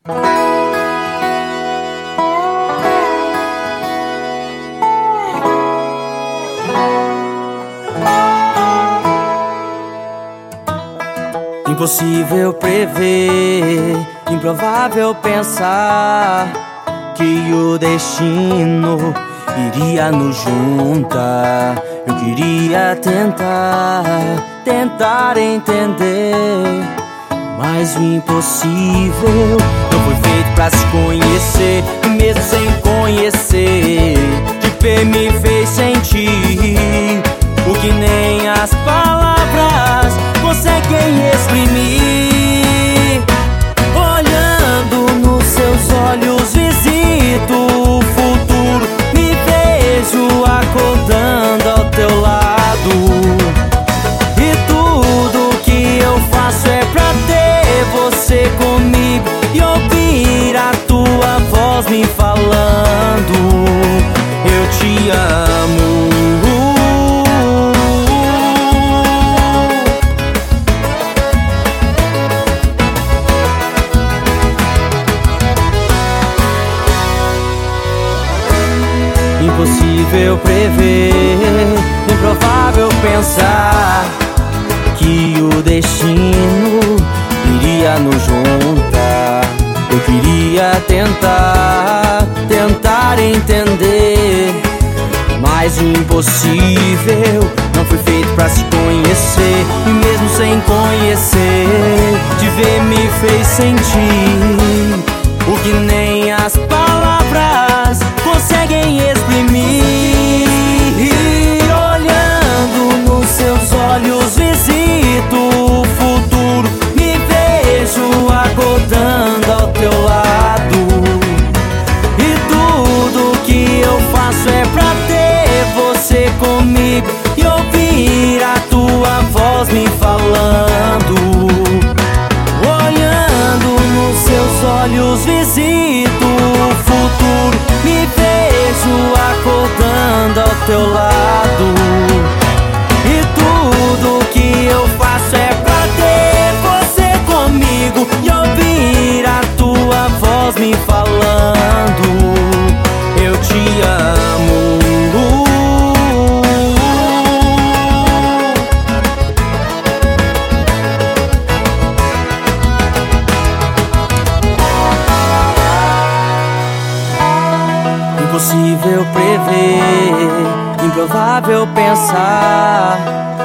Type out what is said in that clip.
Impossível prever, improvável pensar que o destino iria nos juntar. Eu queria tentar entender, mas o impossível não foi feito pra se conhecer. E mesmo sem conhecer, de ver me fez sentir o que nem as palavras conseguem exprimir. Olhando nos seus olhos visito o futuro, me vejo acordando ao teu lado. E tudo que eu faço é pra ter você comigo e ouvir a tua voz me falando: eu te amo. Impossível prever, improvável pensar que o destino iria nos juntar. Eu queria tentar entender, mas o impossível não foi feito pra se conhecer. E mesmo sem conhecer, te ver me fez sentir o que nem as palavras conseguem exprimir. Olhando nos seus olhos visito o futuro, me vejo acordando ao teu lado. E tudo que eu faço é pra ter você comigo e ouvir a tua voz me falando. Olhando nos seus olhos visito o futuro, me vejo acordando ao teu lado. E tudo que eu faço é pra ter você comigo e ouvir a tua voz me falando: eu te amo. Impossível prever, improvável pensar